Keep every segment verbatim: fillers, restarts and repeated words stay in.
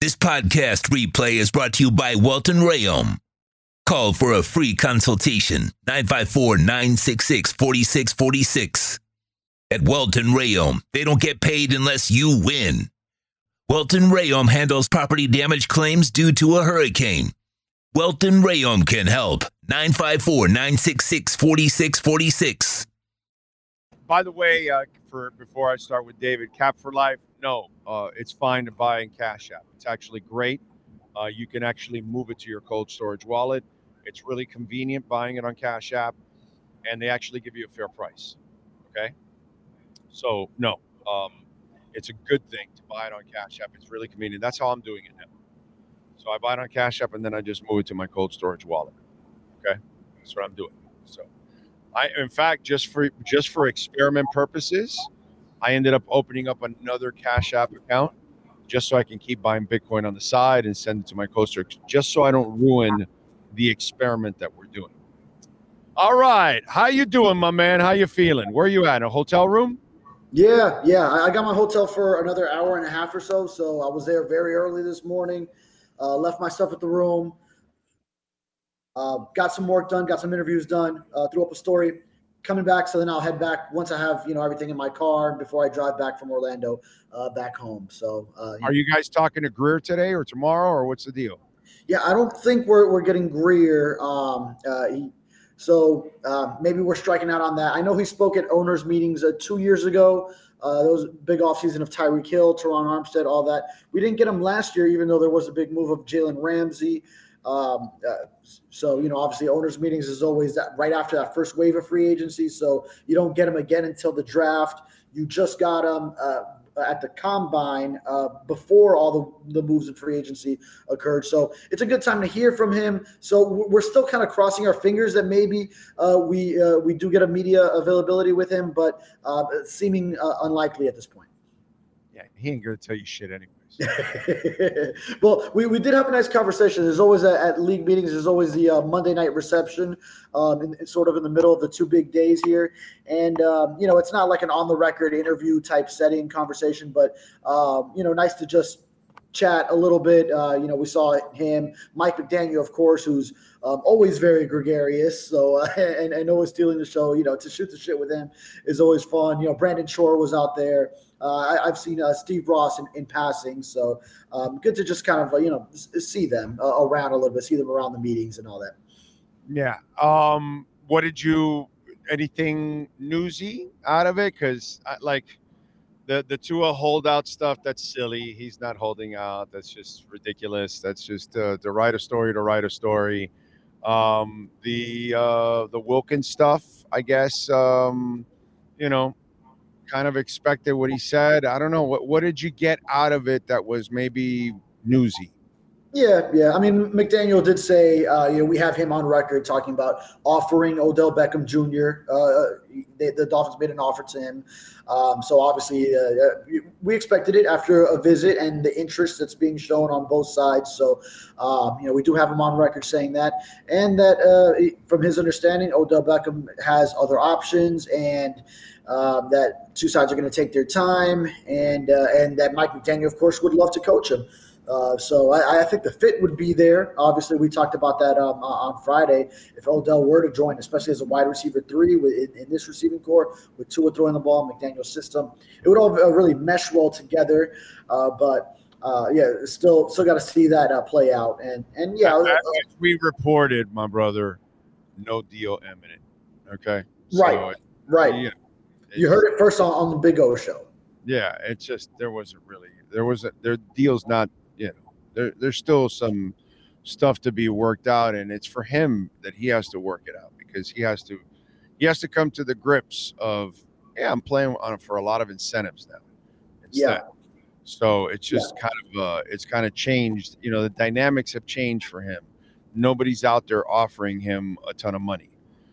This podcast replay is brought to you by Welton Rayom. Call for a free consultation, nine five four, nine six six, four six four six. At Welton Rayom, they don't get paid unless you win. Welton Rayom handles property damage claims due to a hurricane. Welton Rayom can help. nine five four, nine six six, four six four six. By the way, uh, for before I start with David, Cap for Life, no, uh, it's fine to buy in Cash App. It's actually great. Uh, you can actually move it to your cold storage wallet. It's really convenient buying it on Cash App, and they actually give you a fair price. Okay? So, no, um, it's a good thing to buy it on Cash App. It's really convenient. That's how I'm doing it now. So I buy it on Cash App, and then I just move it to my cold storage wallet. Okay? That's what I'm doing. So, I, in fact, just for just for experiment purposes, I ended up opening up another Cash App account just so I can keep buying Bitcoin on the side and send it to my cold storage, just so I don't ruin the experiment that we're doing. All right. How you doing, my man? How you feeling? Where are you at? A hotel room? Yeah, yeah. I got my hotel for another hour and a half or so. So I was there very early this morning, uh, left my stuff at the room, uh, got some work done, got some interviews done, uh, threw up a story, coming back. So then I'll head back once I have, you know, everything in my car before I drive back from Orlando uh, back home. So uh, are you guys talking to Greer today or tomorrow, or what's the deal? Yeah, I don't think we're we're getting Greer. Um, uh, he, so uh, maybe we're striking out on that. I know he spoke at owners' meetings uh, two years ago. Uh, those big offseason of Tyreek Hill, Teron Armstead, all that. We didn't get him last year, even though there was a big move of Jalen Ramsey. Um, uh, so, you know, obviously owners' meetings is always that right after that first wave of free agency. So you don't get him again until the draft. You just got him uh, at the combine uh, before all the, the moves in free agency occurred. So it's a good time to hear from him. So we're still kind of crossing our fingers that maybe uh, we uh, we do get a media availability with him, but uh, seeming uh, unlikely at this point. Yeah, he ain't going to tell you shit anyways. Well, we, we did have a nice conversation. There's always a, at league meetings, there's always the uh, Monday night reception, um, in, in sort of in the middle of the two big days here. And, um, you know, it's not like an on the record interview type setting conversation, but, um, you know, nice to just chat a little bit. Uh, you know, we saw him, Mike McDaniel, of course, who's um, always very gregarious. So, uh, and, and always stealing the show, you know, to shoot the shit with him is always fun. You know, Brandon Shore was out there. Uh, I, I've seen uh, Steve Ross in, in passing, so um, good to just kind of, uh, you know, s- see them uh, around a little bit, see them around the meetings and all that. Yeah. Um, what did you, anything newsy out of it? Because, like, the, the Tua holdout stuff, that's silly. He's not holding out. That's just ridiculous. That's just uh, to write a story to write a story. Um, the, uh, the Wilkins stuff, I guess, um, you know, kind of expected what he said. I don't know. What what did you get out of it that was maybe newsy? Yeah, yeah. I mean, McDaniel did say, uh, you know, we have him on record talking about offering Odell Beckham Junior Uh, they, the Dolphins made an offer to him. Um, so obviously uh, we expected it after a visit and the interest that's being shown on both sides. So, um, you know, we do have him on record saying that. And that uh, from his understanding, Odell Beckham has other options and um, that two sides are going to take their time and, uh, and that Mike McDaniel, of course, would love to coach him. Uh, so I, I think the fit would be there. Obviously, we talked about that um, on Friday. If Odell were to join, especially as a wide receiver three with, in, in this receiving core, with Tua throwing the ball, McDaniel's system, it would all uh, really mesh well together. Uh, but uh, yeah, still still got to see that uh, play out. And and yeah, as, as we reported, my brother, no deal imminent. Okay, right, so, right. Yeah, you heard it first on, on the Big O show. Yeah, it's just there wasn't really there wasn't their deal's not. You know, there, there's still some stuff to be worked out, and it's for him that he has to work it out because he has to he has to come to the grips of, yeah, I'm playing on for a lot of incentives now. Instead. Yeah. So it's just yeah. kind of uh, it's kind of changed. You know, the dynamics have changed for him. Nobody's out there offering him a ton of money.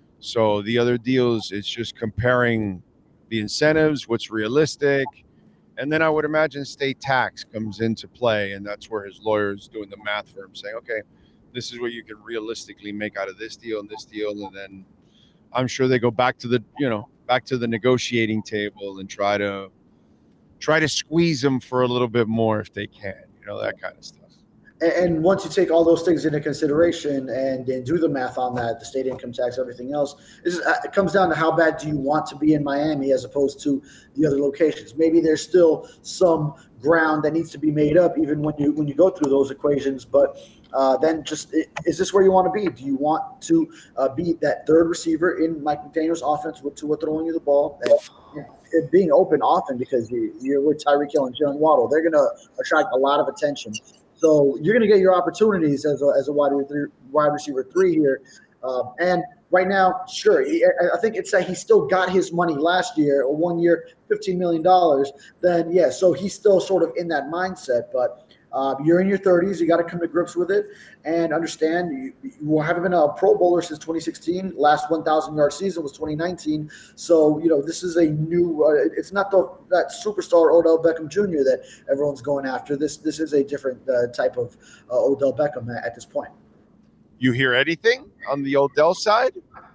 So the other deals, it's just comparing the incentives, what's realistic. And then I would imagine state tax comes into play, and that's where his lawyer is doing the math for him, saying, okay, this is what you can realistically make out of this deal and this deal. And then I'm sure they go back to the, you know, back to the negotiating table and try to try to squeeze him for a little bit more if they can. You you know, that kind of stuff. And once you take all those things into consideration and, and do the math on that, the state income tax, everything else, it comes down to how bad do you want to be in Miami as opposed to the other locations. Maybe there's still some ground that needs to be made up even when you when you go through those equations. But uh, then just is this where you want to be? Do you want to uh, be that third receiver in Mike McDaniel's offense with Tua throwing you the ball? And, you know, it being open often because you, you're with Tyreek Hill and Jalen Waddle. They're going to attract a lot of attention. So you're going to get your opportunities as a, as a wide receiver, wide receiver three here. Um, and right now, sure, he, I think it's that he still got his money last year, or one year, fifteen million dollars. Then, yeah, so he's still sort of in that mindset. But uh, you're in your thirties. You got to come to grips with it and understand you, you haven't been a Pro Bowler since twenty sixteen. Last one thousand yard season was twenty nineteen. So, you know, this is a new uh, – it's not the that superstar Odell Beckham Junior that everyone's going after. This this is a different uh, type of uh, Odell Beckham at, at this point. You hear anything on the Odell side?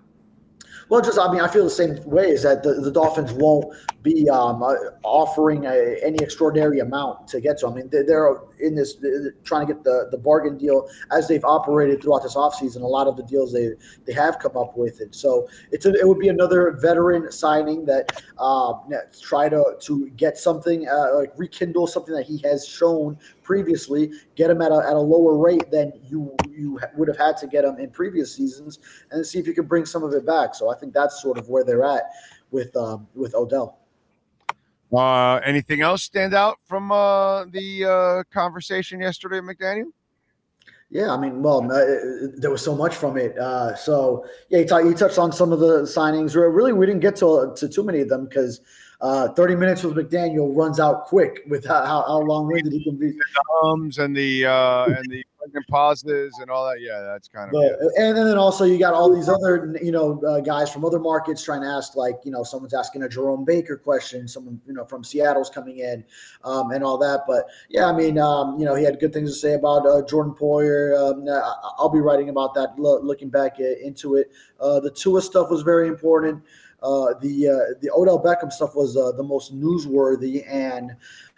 Well, just I mean, I feel the same way. Is that the, the Dolphins won't be um, uh, offering a, any extraordinary amount to get to. I mean, they're, they're in this they're trying to get the, the bargain deal as they've operated throughout this offseason. A lot of the deals they they have come up with it. So it's a, it would be another veteran signing that uh, try to to get something uh, like rekindle something that he has shown previously, get him at a at a lower rate than you you would have had to get him in previous seasons, and see if you can bring some of it back. So I think that's sort of where they're at with um, with Odell. Uh, anything else stand out from uh, the uh, conversation yesterday, McDaniel? Yeah, I mean, well, uh, there was so much from it. Uh, so yeah, he, t- he touched on some of the signings. Really, we didn't get to to too many of them because uh, thirty minutes with McDaniel runs out quick with how, how long-winded he can be. The ums and the uh, and the pregnant pauses and all that. Yeah, that's kind of. But, yeah. And then also you got all these other, you know, uh, guys from other markets trying to ask, like, you know, someone's asking a Jerome Baker question, someone, you know, from Seattle's coming in, um, and all that. But yeah, I mean, um, you know, he had good things to say about uh, Jordan Poyer. Um, I'll be writing about that, lo- looking back into it. Uh, the Tua stuff was very important. Uh, the uh, the Odell Beckham stuff was uh, the most newsworthy, and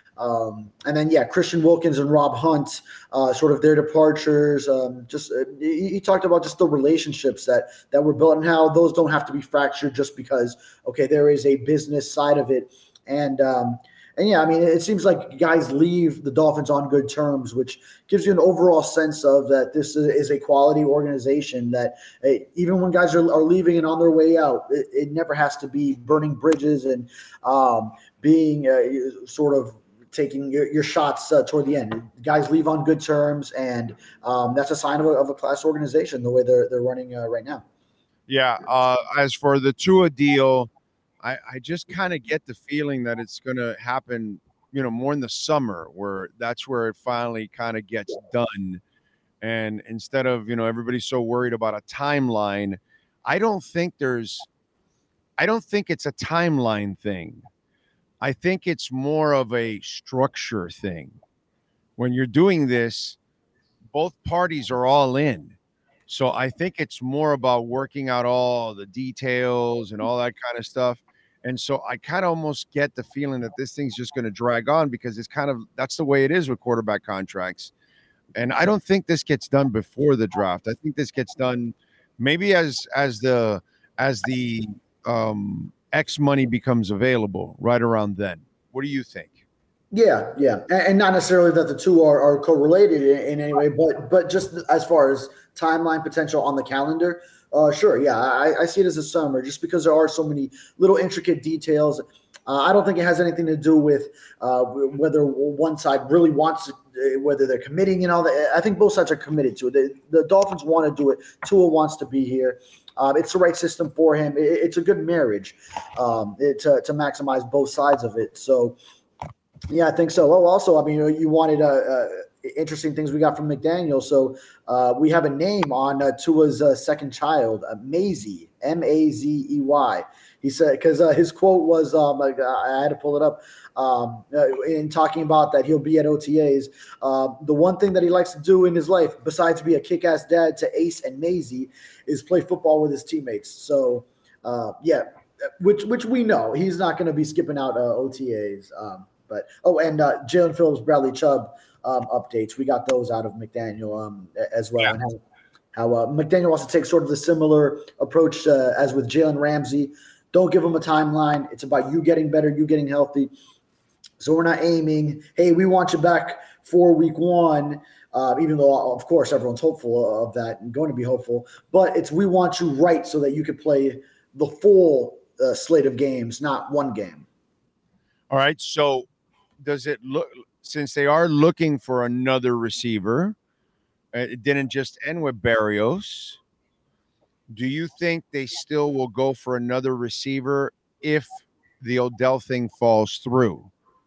um, and then yeah, Christian Wilkins and Rob Hunt, uh, sort of their departures. Um, just uh, he, he talked about just the relationships that that were built and how those don't have to be fractured just because okay, there is a business side of it, and um, and yeah, I mean, it seems like guys leave the Dolphins on good terms, which gives you an overall sense of that this is a quality organization that hey, even when guys are, are leaving and on their way out, it, it never has to be burning bridges and um, being uh, sort of taking your, your shots uh, toward the end. Guys leave on good terms, and um, that's a sign of a, of a class organization, the way they're, they're running uh, right now. Yeah. Uh, as for the Tua deal, I, I just kind of get the feeling that it's going to happen, you know, more in the summer, where that's where it finally kind of gets done. And instead of, you know, everybody's so worried about a timeline, I don't think there's, I don't think it's a timeline thing. I think it's more of a structure thing. When you're doing this, both parties are all in. So I think it's more about working out all the details and all that kind of stuff. And so I kind of almost get the feeling that this thing's just going to drag on because it's kind of, that's the way it is with quarterback contracts. And I don't think this gets done before the draft. I think this gets done maybe as, as the, as the um, X money becomes available right around then. What do you think? Yeah, yeah, and, and not necessarily that the two are, are correlated in, in any way, but but just as far as timeline potential on the calendar, uh, sure, yeah, I, I see it as a summer just because there are so many little intricate details. Uh, I don't think it has anything to do with uh, whether one side really wants to, uh, whether they're committing and all that. I think both sides are committed to it. The, the Dolphins want to do it. Tua wants to be here. Um, it's the right system for him. It, it's a good marriage um, it, to, to maximize both sides of it. So. Yeah, I think so. Well, also, I mean, you, know, you wanted uh, uh, interesting things we got from McDaniel. So uh, we have a name on uh, Tua's uh, second child, uh, Mazey, M A Z E Y. He said, because uh, his quote was, um, I, I had to pull it up, um, uh, in talking about that he'll be at O T As. Uh, the one thing that he likes to do in his life, besides be a kick-ass dad to Ace and Mazey, is play football with his teammates. So, uh, yeah, which which we know. He's not going to be skipping out uh, O T As. Um, But oh, and uh, Jalen Phillips, Bradley Chubb um, updates. We got those out of McDaniel um, as well, Yeah. and how, how uh, McDaniel wants to take sort of the similar approach uh, as with Jalen Ramsey. Don't give him a timeline. It's about you getting better, you getting healthy. So we're not aiming, hey, we want you back for week one, uh, even though, of course, everyone's hopeful of that and going to be hopeful. But it's we want you right so that you could play the full uh, slate of games, not one game. All right. So does it look, since they are looking for another receiver, it didn't just end with Berrios, do you think they still will go for another receiver if the Odell thing falls through?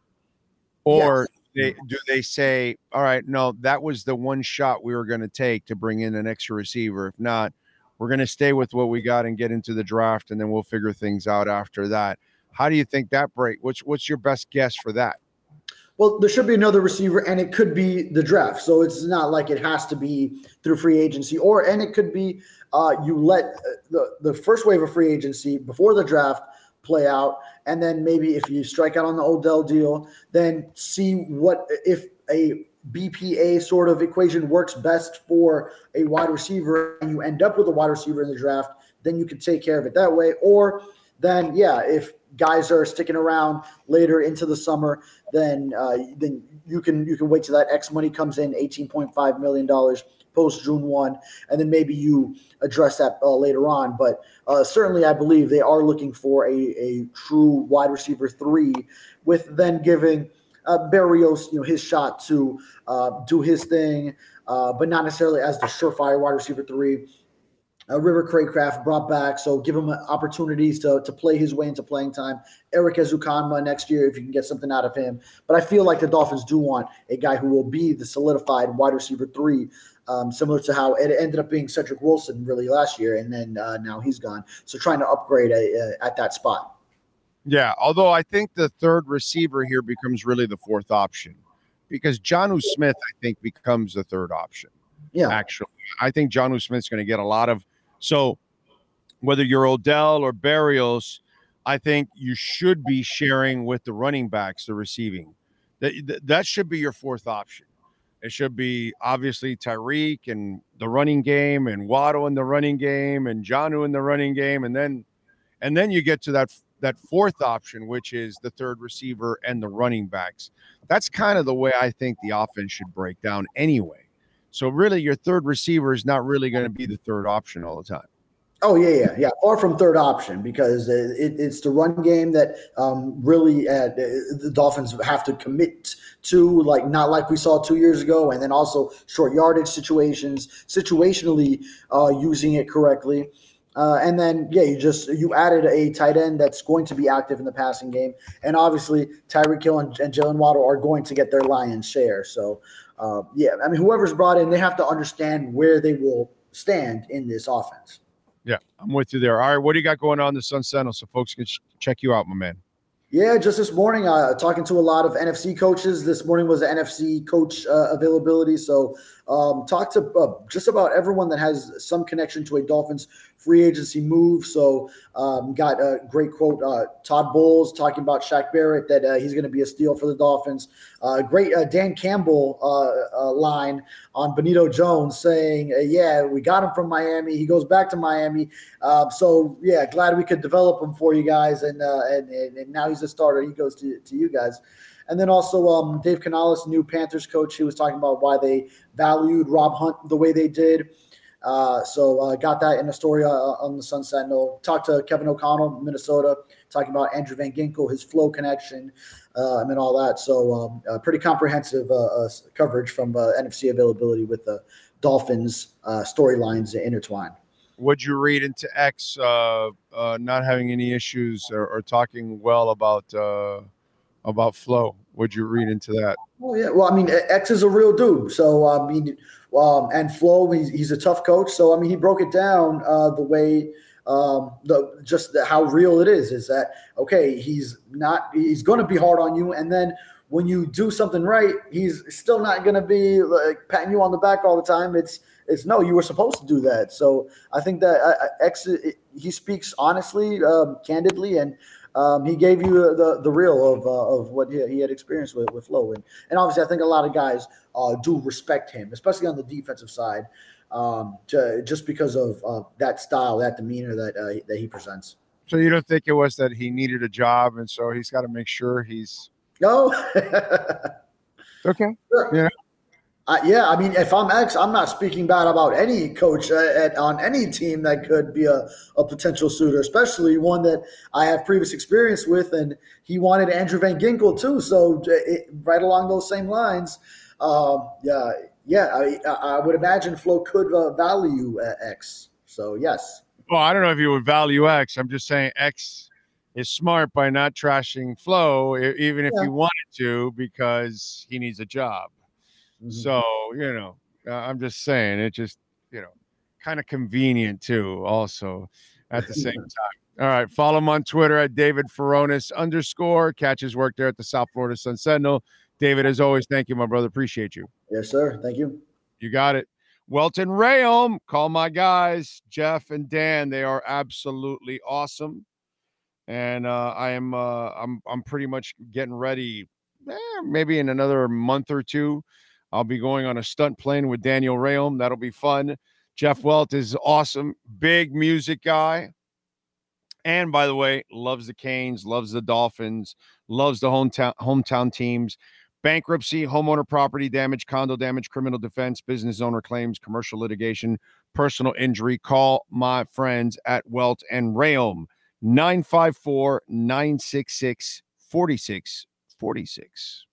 Or they, do they say, all right, no, that was the one shot we were going to take to bring in an extra receiver. If not, we're going to stay with what we got and get into the draft, and then we'll figure things out after that. How do you think that break? What's, what's your best guess for that? Well, there should be another receiver, and it could be the draft. So it's not like it has to be through free agency, or and it could be uh, you let the, the first wave of free agency before the draft play out, and then maybe if you strike out on the Odell deal, then see what if a B P A sort of equation works best for a wide receiver, and you end up with a wide receiver in the draft, then you can take care of it that way. Or then, yeah, if guys are sticking around later into the summer, then uh, then you can you can wait till that X money comes in, eighteen point five million dollars post June first, and then maybe you address that uh, later on. But uh, certainly I believe they are looking for a, a true wide receiver three, with then giving uh, Berrios, you know, his shot to uh, do his thing, uh, but not necessarily as the surefire wide receiver three. Uh, River Craycraft brought back, so give him opportunities to, to play his way into playing time. Eric Ezukanma next year, if you can get something out of him. But I feel like the Dolphins do want a guy who will be the solidified wide receiver three, um, similar to how it ended up being Cedric Wilson really last year, and then uh, now he's gone. So trying to upgrade a, a, at that spot. Yeah, although I think the third receiver here becomes really the fourth option, because Jonnu Smith, I think, becomes the third option. Yeah, actually, I think Jonnu Smith's going to get a lot of. So whether you're Odell or Berrios, I think you should be sharing with the running backs, the receiving. That that should be your fourth option. It should be obviously Tyreek and the running game, and Waddle in the running game, and Jonnu in the running game, and then and then you get to that that fourth option, which is the third receiver and the running backs. That's kind of the way I think the offense should break down anyway. So really, your third receiver is not really going to be the third option all the time. Oh, yeah, yeah, yeah. Far from third option, because it, it's the run game that um, really uh, the Dolphins have to commit to, like not like we saw two years ago, and then also short yardage situations, situationally uh, using it correctly. Uh, and then, yeah, you just you added a tight end that's going to be active in the passing game. And obviously, Tyreek Hill and, and Jalen Waddle are going to get their lion's share. So, uh, yeah, I mean, whoever's brought in, they have to understand where they will stand in this offense. Yeah, I'm with you there. All right, what do you got going on in the Sun Sentinel so folks can ch- check you out, my man? Yeah, just this morning, uh, talking to a lot of N F C coaches. This morning was the N F C coach uh, availability. So um, talked to uh, just about everyone that has some connection to a Dolphins free agency move. So um, got a great quote, uh, Todd Bowles talking about Shaq Barrett, that uh, he's going to be a steal for the Dolphins. Uh, great uh, Dan Campbell uh, uh, line on Benito Jones saying, uh, yeah, we got him from Miami. He goes back to Miami. Uh, so, yeah, glad we could develop him for you guys. And uh, and, and, and now he's a starter. He goes to, to you guys. And then also um, Dave Canales, new Panthers coach, he was talking about why they valued Rob Hunt the way they did. Uh, so uh, got that in a story uh, on the Sun Sentinel. Talked to Kevin O'Connell, Minnesota, talking about Andrew Van Ginkel, his flow connection, uh, and all that. So um, uh, pretty comprehensive uh, uh, coverage from uh, N F C availability with the Dolphins uh, storylines intertwined. What'd you read into X uh, uh, not having any issues or, or talking well about uh, about flow? What'd you read into that? Well, yeah. Well, I mean, X is a real dude. So, I mean, um, and Flo, he's, he's a tough coach. So, I mean, he broke it down uh, the way, um, the just the, how real it is, is that, okay, he's not, he's going to be hard on you. And then when you do something right, he's still not going to be like patting you on the back all the time. It's, it's no, you were supposed to do that. So I think that uh, X, it, he speaks honestly, um, candidly, and Um, he gave you the the real of uh, of what he, he had experienced with, with Flo. And, and obviously, I think a lot of guys uh, do respect him, especially on the defensive side, um, to, just because of uh, that style, that demeanor that uh, that he presents. So you don't think it was that he needed a job, and so he's got to make sure he's no. Okay. Sure. Yeah. Uh, yeah, I mean, if I'm X, I'm not speaking bad about any coach uh, at, on any team that could be a, a potential suitor, especially one that I have previous experience with. And he wanted Andrew Van Ginkel too. So it, right along those same lines, um, yeah, yeah, I, I would imagine Flo could uh, value uh, X. So yes. Well, I don't know if you would value X. I'm just saying X is smart by not trashing Flo, even if Yeah. he wanted to, because he needs a job. So, you know, uh, I'm just saying it just, you know, kind of convenient too, also at the same time. All right. Follow him on Twitter at David Furones underscore. Catch his work there at the South Florida Sun Sentinel. David, as always, thank you, my brother. Appreciate you. Yes, sir. Thank you. You got it. Welton Rayom, call my guys, Jeff and Dan. They are absolutely awesome. And uh, I am uh, I'm I'm pretty much getting ready, eh, maybe in another month or two. I'll be going on a stunt plane with Daniel Rayom. That'll be fun. Jeff Welt is awesome. Big music guy. And by the way, loves the Canes, loves the Dolphins, loves the hometown hometown teams. Bankruptcy, homeowner property damage, condo damage, criminal defense, business owner claims, commercial litigation, personal injury. Call my friends at Welt and Rayom. nine five four, nine six six, four six four six.